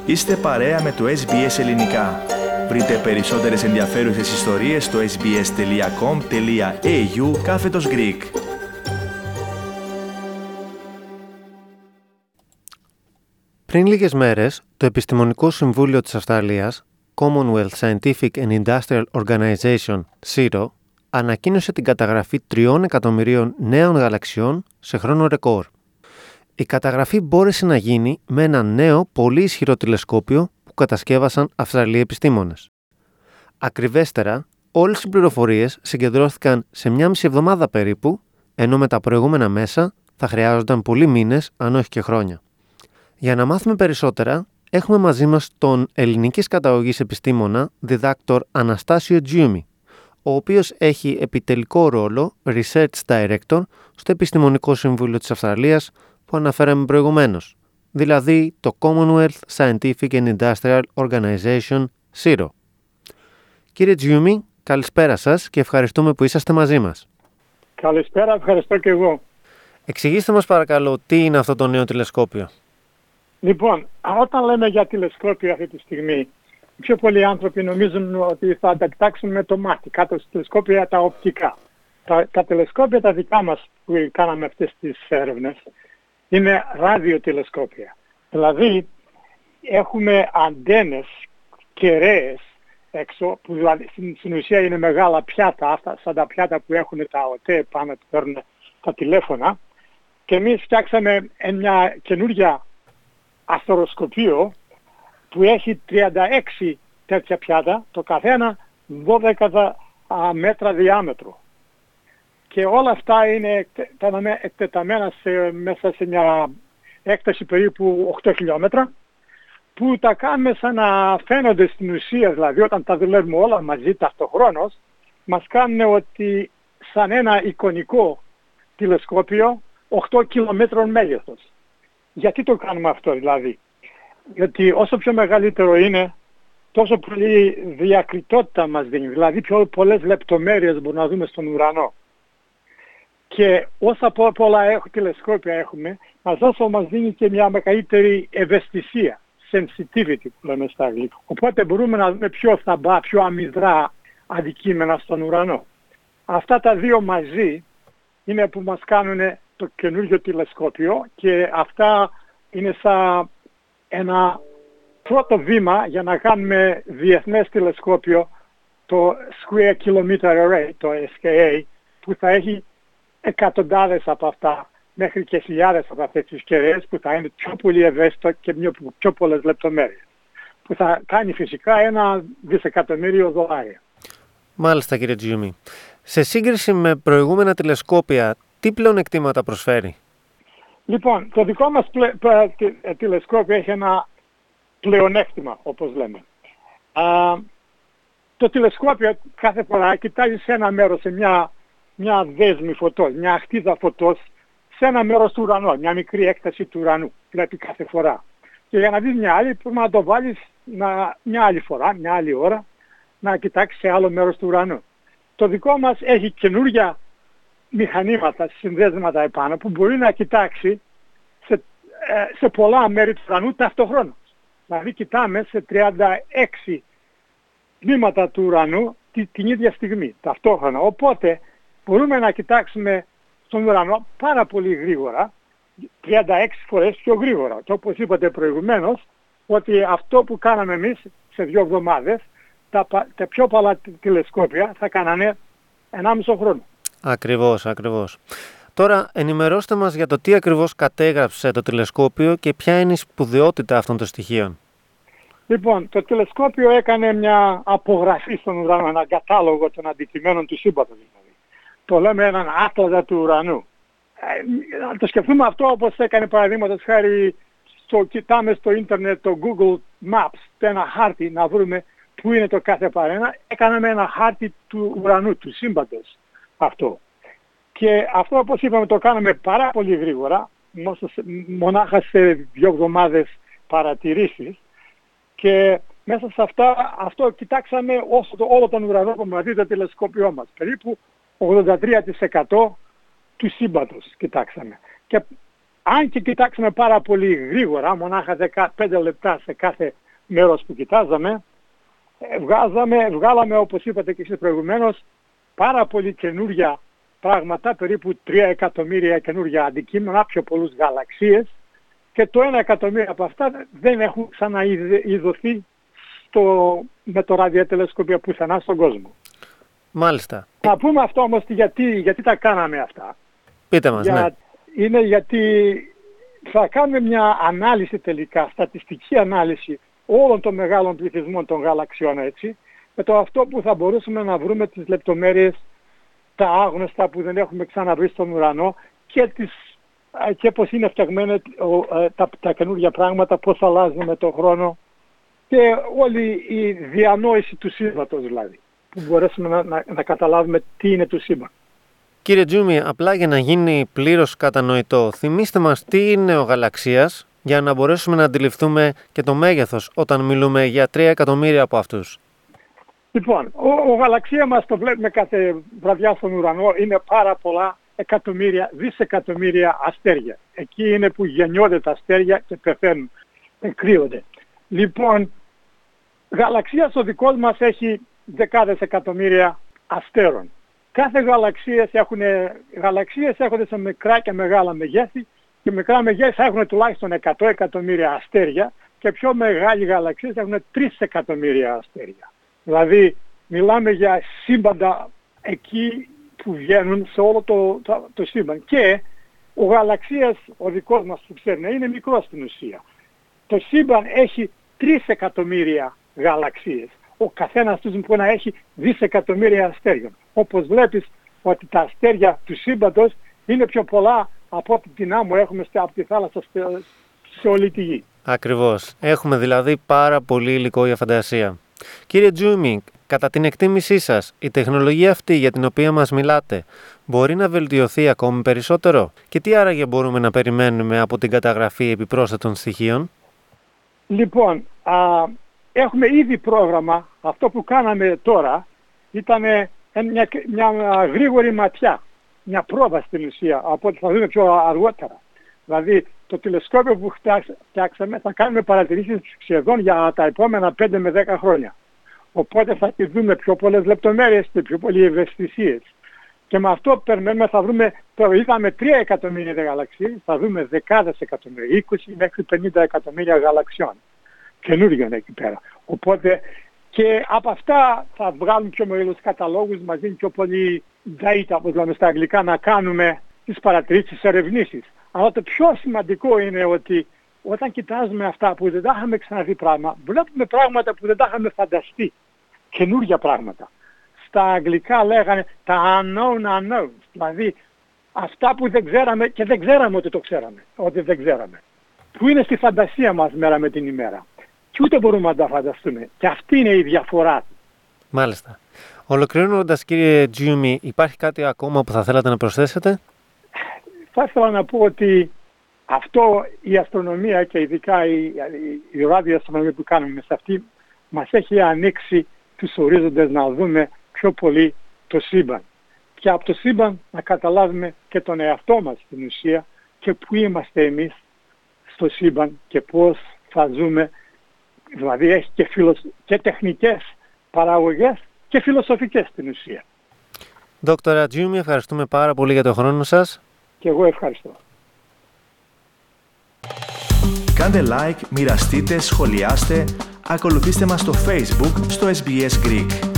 Είστε παρέα με το SBS Ελληνικά. Βρείτε περισσότερες ενδιαφέρουσες ιστορίες στο sbs.com.au/Greek. Πριν λίγες μέρες, το Επιστημονικό Συμβούλιο της Αυστραλίας, Commonwealth Scientific and Industrial Organization, CSIRO, ανακοίνωσε την καταγραφή 3 εκατομμυρίων νέων γαλαξιών σε χρόνο ρεκόρ. Η καταγραφή μπόρεσε να γίνει με ένα νέο, πολύ ισχυρό τηλεσκόπιο που κατασκεύασαν Αυστραλοί επιστήμονες. Ακριβέστερα, όλες οι πληροφορίες συγκεντρώθηκαν σε 1,5 εβδομάδα περίπου, ενώ με τα προηγούμενα μέσα θα χρειάζονταν πολλοί μήνες, αν όχι και χρόνια. Για να μάθουμε περισσότερα, έχουμε μαζί μας τον ελληνικής καταγωγής επιστήμονα διδάκτορ Αναστάσιο Τζιούμι, ο οποίος έχει επιτελικό ρόλο Research Director στο Επιστημονικό Συμβούλιο της Αυστραλίας που αναφέραμε προηγουμένως, δηλαδή το Commonwealth Scientific and Industrial Organization, CSIRO. Κύριε Τζιούμι, καλησπέρα σας και ευχαριστούμε που είσαστε μαζί μας. Καλησπέρα, ευχαριστώ και εγώ. Εξηγήστε μας παρακαλώ τι είναι αυτό το νέο τηλεσκόπιο. Λοιπόν, όταν λέμε για τηλεσκόπιο αυτή τη στιγμή, οι πιο πολλοί άνθρωποι νομίζουν ότι θα τα κοιτάξουν με το μάτι, κάτω στα τηλεσκόπια τα οπτικά. Τα τηλεσκόπια τα δικά μας που κάναμε αυτές τις έρευνες είναι ραδιοτηλεσκόπια. Δηλαδή έχουμε αντένες κεραίες έξω, που δηλαδή στην ουσία είναι μεγάλα πιάτα, αυτά σαν τα πιάτα που έχουν τα ΟΤΕ πάνω που παίρνουν τα τηλέφωνα, και εμείς φτιάξαμε μια καινούργια αστροσκοπείο που έχει 36 τέτοια πιάτα, το καθένα 12 μέτρα διάμετρο. Και όλα αυτά είναι εκτεταμένα μέσα σε μια έκταση περίπου 8 χιλιόμετρα, που τα κάνουμε σαν να φαίνονται στην ουσία, δηλαδή όταν τα δουλεύουμε όλα μαζί ταυτοχρόνως, μας κάνουν ότι σαν ένα εικονικό τηλεσκόπιο 8 χιλιόμετρων μέγεθος. Γιατί το κάνουμε αυτό δηλαδή? Γιατί όσο πιο μεγαλύτερο είναι, τόσο πολύ διακριτότητα μας δίνει, δηλαδή πιο πολλές λεπτομέρειες μπορούμε να δούμε στον ουρανό. Και όσα πολλά τηλεσκόπια έχουμε, μας δίνει και μια μεγαλύτερη ευαισθησία, sensitivity που λέμε στα αγγλικά. Οπότε μπορούμε να δούμε πιο θαμπά, πιο αμυδρά αντικείμενα στον ουρανό. Αυτά τα δύο μαζί είναι που μας κάνουν το καινούργιο τηλεσκόπιο, και αυτά είναι σαν ένα πρώτο βήμα για να κάνουμε διεθνές τηλεσκόπιο, το Square Kilometer Array, το SKA, που θα έχει εκατοντάδες από αυτά μέχρι και χιλιάδες από αυτές τις κεραίες, που θα είναι πιο πολύ ευαίσθητο και πιο πολλές λεπτομέρειες, που θα κάνει φυσικά $1 δισεκατομμύριο. Μάλιστα, κύριε Τζιούμι. Σε σύγκριση με προηγούμενα τηλεσκόπια, τι πλεονεκτήματα προσφέρει? Λοιπόν, το δικό μας τηλεσκόπιο έχει ένα πλεονέκτημα, όπως λέμε. Το τηλεσκόπιο κάθε φορά κοιτάζει σε ένα μέρος, σε μια δέσμη φωτός, μια αχτίδα φωτός, σε ένα μέρος του ουρανού, μια μικρή έκταση του ουρανού, βλέπει κάθε φορά. Και για να δεις μια άλλη, πρέπει να το βάλεις μια άλλη φορά, μια άλλη ώρα, να κοιτάξεις σε άλλο μέρος του ουρανού. Το δικό μας έχει καινούργια μηχανήματα, συνδέσματα επάνω, που μπορεί να κοιτάξει σε πολλά μέρη του ουρανού ταυτοχρόνως. Δηλαδή κοιτάμε σε 36 τμήματα του ουρανού την ίδια στιγμή, ταυτόχρονα. Οπότε μπορούμε να κοιτάξουμε στον ουρανό πάρα πολύ γρήγορα, 36 φορές πιο γρήγορα. Και όπως είπατε προηγουμένως, ότι αυτό που κάναμε εμείς σε 2 εβδομάδες, τα πιο πολλά τηλεσκόπια θα κάνανε 1,5 χρόνο. Ακριβώς. Τώρα ενημερώστε μας για το τι ακριβώς κατέγραψε το τηλεσκόπιο και ποια είναι η σπουδαιότητα αυτών των στοιχείων. Λοιπόν, το τηλεσκόπιο έκανε μια απογραφή στον ουρανό, ένα κατάλογο των αντικειμένων του σύμπαντος. Δηλαδή. Το λέμε έναν άτλαντα του ουρανού. Να το σκεφτούμε αυτό όπως έκανε παραδείγματος χάρη, κοιτάμε στο ίντερνετ το Google Maps, ένα χάρτη να βρούμε πού είναι το κάθε παρένα. Έκαναμε ένα χάρτη του ουρανού, του σύμπαντος αυτό. Και αυτό, όπως είπαμε, το κάναμε πάρα πολύ γρήγορα, μονάχα σε 2 εβδομάδες παρατηρήσεις, και μέσα σε αυτό κοιτάξαμε όλο τον ουρανό που μας δει το τηλεσκόπιό μας. Περίπου 83% του σύμπαντος κοιτάξαμε. Και αν και κοιτάξαμε πάρα πολύ γρήγορα, μονάχα 15 λεπτά σε κάθε μέρος που κοιτάζαμε, βγάλαμε, όπως είπατε και εσείς προηγουμένως, πάρα πολύ καινούργια πράγματα, περίπου 3 εκατομμύρια καινούργια αντικείμενα, πιο πολλούς γαλαξίες, και το 1 εκατομμύριο από αυτά δεν έχουν ξαναειδωθεί με το ραδιοτελεσκόπιο πουθενά στον κόσμο. Μάλιστα. Να πούμε αυτό όμως γιατί τα κάναμε αυτά. Πείτε μας, ναι. Είναι γιατί θα κάνουμε μια ανάλυση τελικά, στατιστική ανάλυση όλων των μεγάλων πληθυσμών των γαλαξιών, έτσι, με το αυτό που θα μπορούσαμε να βρούμε τις λεπτομέρειες, τα άγνωστα που δεν έχουμε ξαναβρει στον ουρανό και πώς είναι φτιαγμένα τα καινούργια πράγματα, πώς αλλάζουν με τον χρόνο και όλη η διανόηση του σύμπαντος δηλαδή, που μπορέσουμε να καταλάβουμε τι είναι το σύμπαν. Κύριε Τζιούμι, απλά για να γίνει πλήρως κατανοητό, θυμίστε μας τι είναι ο γαλαξίας για να μπορέσουμε να αντιληφθούμε και το μέγεθος όταν μιλούμε για 3 εκατομμύρια από αυτούς. Λοιπόν, ο γαλαξία μας το βλέπουμε κάθε βραδιά στον ουρανό, είναι πάρα πολλά εκατομμύρια, δισεκατομμύρια αστέρια. Εκεί είναι που γεννιόνται τα αστέρια και πεθαίνουν, κρύονται. Λοιπόν, γαλαξία ο δικός μας έχει δεκάδες εκατομμύρια αστέρων. Κάθε γαλαξίες έχουν σε μικρά και μεγάλα μεγέθη και μικρά μεγέθη έχουν τουλάχιστον 100 εκατομμύρια αστέρια και πιο μεγάλοι γαλαξίες έχουν 3 εκατομμύρια αστέρια. Δηλαδή μιλάμε για σύμπαντα εκεί που βγαίνουν σε όλο το σύμπαν. Και ο γαλαξίας ο δικός μας που ξέρουμε είναι μικρός στην ουσία. Το σύμπαν έχει 3 εκατομμύρια γαλαξίες. Ο καθένας τους μπορεί να έχει δισεκατομμύρια αστέριων. Όπως βλέπεις ότι τα αστέρια του σύμπαντος είναι πιο πολλά από την άμμο έχουμε από τη θάλασσα σε όλη τη γη. Ακριβώς. Έχουμε δηλαδή πάρα πολύ υλικό για φαντασία. Κύριε Τζιούμι, κατά την εκτίμησή σας, η τεχνολογία αυτή για την οποία μας μιλάτε μπορεί να βελτιωθεί ακόμη περισσότερο και τι άραγε μπορούμε να περιμένουμε από την καταγραφή επιπρόσθετων στοιχείων? Λοιπόν, έχουμε ήδη πρόγραμμα. Αυτό που κάναμε τώρα ήταν μια γρήγορη ματιά, μια πρόβα στην ουσία, από ό,τι θα δούμε πιο αργότερα. Δηλαδή το τηλεσκόπιο που φτιάξαμε θα κάνουμε παρατηρήσεις σχεδόν για τα επόμενα 5 με 10 χρόνια. Οπότε θα δούμε πιο πολλές λεπτομέρειες και πιο πολλές ευαισθησίες. Και με αυτό περιμένουμε θα βρούμε, είδαμε 3 εκατομμύρια γαλαξίες, θα δούμε δεκάδες εκατομμύρια, 20 μέχρι 50 εκατομμύρια γαλαξιών καινούριων εκεί πέρα. Οπότε και από αυτά θα βγάλουμε πιο μεγάλους καταλόγους, μας δίνει πιο πολύ data, όπως λέμε στα αγγλικά, να κάνουμε τις παρατηρήσεις, τις ερευνήσεις. Αλλά το πιο σημαντικό είναι ότι όταν κοιτάζουμε αυτά που δεν τα είχαμε ξαναδεί βλέπουμε πράγματα που δεν τα είχαμε φανταστεί. Καινούργια πράγματα. Στα αγγλικά λέγανε τα unknown unknowns. Δηλαδή αυτά που δεν ξέραμε και δεν ξέραμε ότι δεν ξέραμε. Που είναι στη φαντασία μας μέρα με την ημέρα. Και ούτε μπορούμε να τα φανταστούμε. Και αυτή είναι η διαφορά. Μάλιστα. Ολοκληρώνοντας, κύριε Τζιούμι, υπάρχει κάτι ακόμα που θα θέλατε να προσθέσετε? Θα ήθελα να πω ότι αυτό η αστρονομία και ειδικά η ραδιοαστρονομία που κάνουμε σε αυτή μας έχει ανοίξει τους ορίζοντες να δούμε πιο πολύ το σύμπαν. Και από το σύμπαν να καταλάβουμε και τον εαυτό μας στην ουσία και πού είμαστε εμείς στο σύμπαν και πώς θα ζούμε. Δηλαδή έχει και τεχνικές παραγωγές και φιλοσοφικές στην ουσία. Δόκτωρα Τζιούμι, ευχαριστούμε πάρα πολύ για τον χρόνο σας. Και εγώ ευχαριστώ. Κάντε like, μοιραστείτε, σχολιάστε, ακολουθήστε μας στο Facebook, στο SBS Greek.